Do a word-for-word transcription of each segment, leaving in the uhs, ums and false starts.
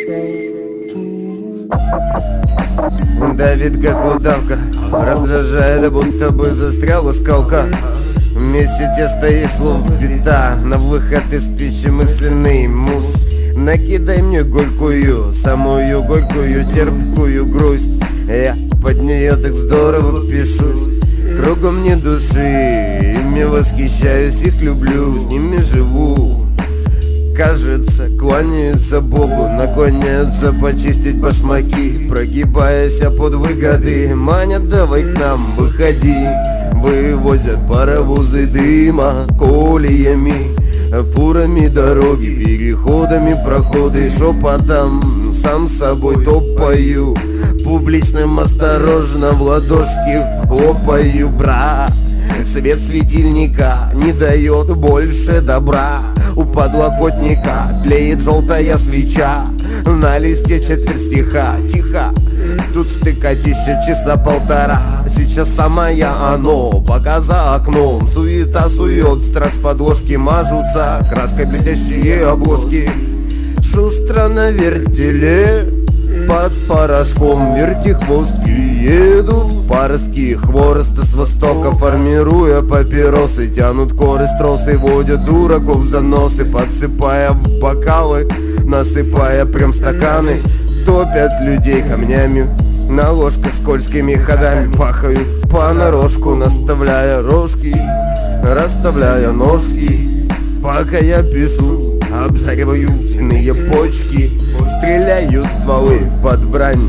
Давит как удавка, раздражает, будто бы застряла скалка. В месте теста и слов бита, на выход из печи мысленный мусс. Накидай мне горькую, самую горькую, терпкую грусть. Я под нее так здорово пишусь. Кругом не души, ими восхищаюсь, их люблю, с ними живу. Кажется, кланяются Богу, наклоняются почистить башмаки, прогибаясь под выгоды, манят: давай к нам, выходи. Вывозят паровозы дыма колеями, фурами дороги, переходами проходы. Шепотом сам собой топаю, публичным осторожно в ладошки хлопаю. Бра, свет светильника не дает больше добра. У подлокотника тлеет желтая свеча, на листе четверть стиха. Тихо, тут втыкатище часа полтора. Сейчас самое оно, пока за окном суета сует, страх с подложки мажутся краской блестящие обложки. Шустро на вертеле под порошком вертихвостки едут паростки хвороста с востока, формируя папиросы. Тянут коры с тросы, водят дураков за носы, подсыпая в бокалы, насыпая прям стаканы. Топят людей камнями, на ложках скользкими ходами пахают понарошку, наставляя рожки, расставляя ножки. Пока я пишу, обжариваю свиные почки, стреляют стволы под брань,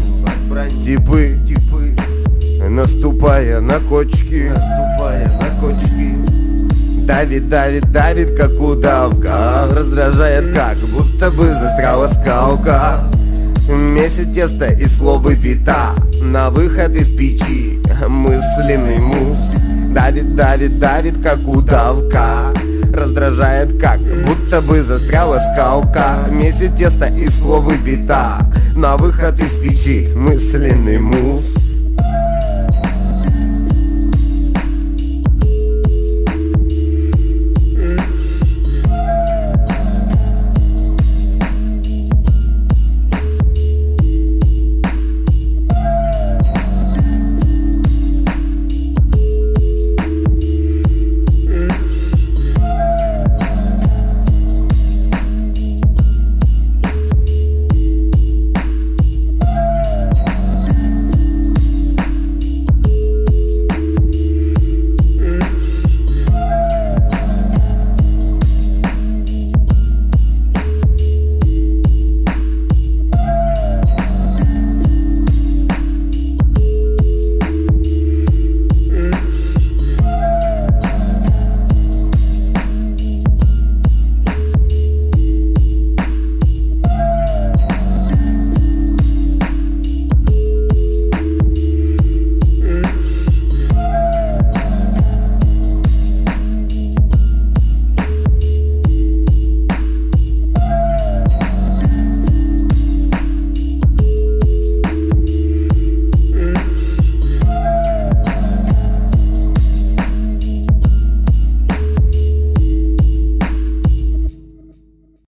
типы, типы, наступая на кочки, наступая на кочки. Давит, давит, давит, как удавка, раздражает, как будто бы застряла скалка. Месяц теста и слов бита, на выход из печи мысленный мусс. Давит, давит, давит, как удавка, раздражает, как будто бы застряла скалка. Месяц теста и слов бита, на выход из печи мысленный мусс.